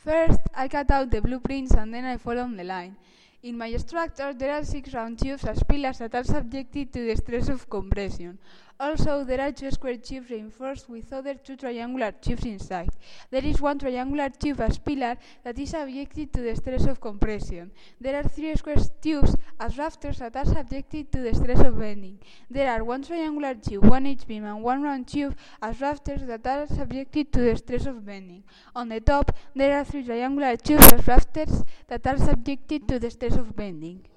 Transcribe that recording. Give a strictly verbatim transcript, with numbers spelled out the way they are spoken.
First, I cut out the blueprints and then I followed the line. In my structure, there are six round tubes as pillars that are subjected to the stress of compression. Also, there are two square tubes reinforced with other two triangular tubes inside. There is one triangular tube as pillar that is subjected to the stress of compression. There are three square tubes as rafters that are subjected to the stress of bending. There are one triangular tube, one H-beam, and one round tube as rafters that are subjected to the stress of bending. On the top, there are three triangular tubes as rafters that are subjected to the stress of bending.